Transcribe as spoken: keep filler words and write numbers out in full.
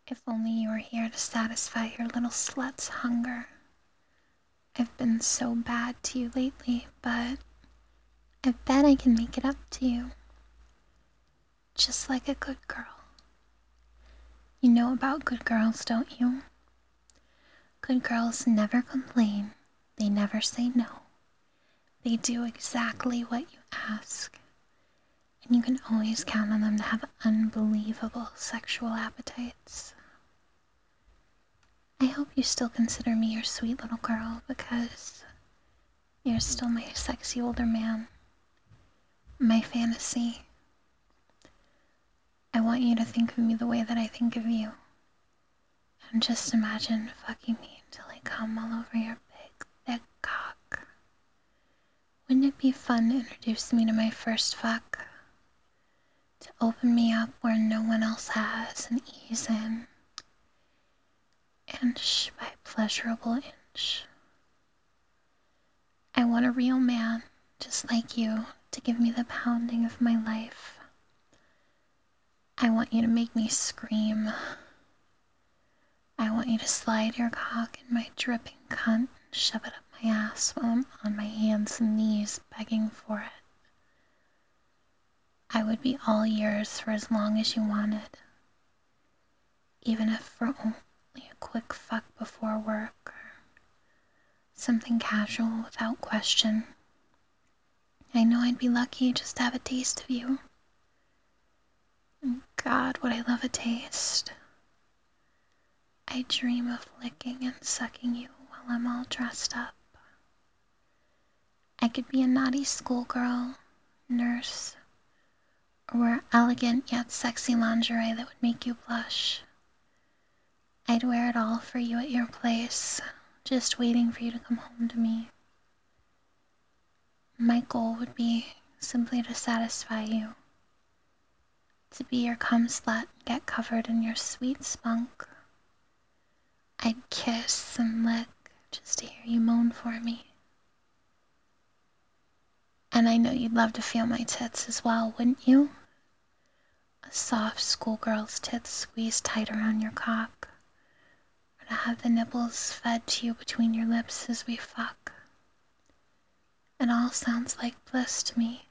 If only you were here to satisfy your little slut's hunger. I've been so bad to you lately, but I bet I can make it up to you. Just like a good girl. You know about good girls, don't you? Good girls never complain. They never say no. They do exactly what you ask. And you can always count on them to have unbelievable sexual appetites. I hope you still consider me your sweet little girl because you're still my sexy older man. My fantasy. I want you to think of me the way that I think of you. And just imagine fucking me until I come all over your big, thick cock. Wouldn't it be fun to introduce me to my first fuck? To open me up where no one else has and ease in. Inch by pleasurable inch. I want a real man, just like you, to give me the pounding of my life. I want you to make me scream. I want you to slide your cock in my dripping cunt and shove it up my ass while I'm on my hands and knees begging for it. I would be all yours for as long as you wanted. Even if for only a quick fuck before work or something casual without question. I know I'd be lucky just to have a taste of you. And God, would I love a taste. I dream of licking and sucking you while I'm all dressed up. I could be a naughty schoolgirl, nurse, or wear elegant yet sexy lingerie that would make you blush. I'd wear it all for you at your place, just waiting for you to come home to me. My goal would be simply to satisfy you, to be your cum slut and get covered in your sweet spunk. I'd kiss and lick just to hear you moan for me. And I know you'd love to feel my tits as well, wouldn't you? A soft schoolgirl's tits squeezed tight around your cock, or to have the nipples fed to you between your lips as we fuck. It all sounds like bliss to me.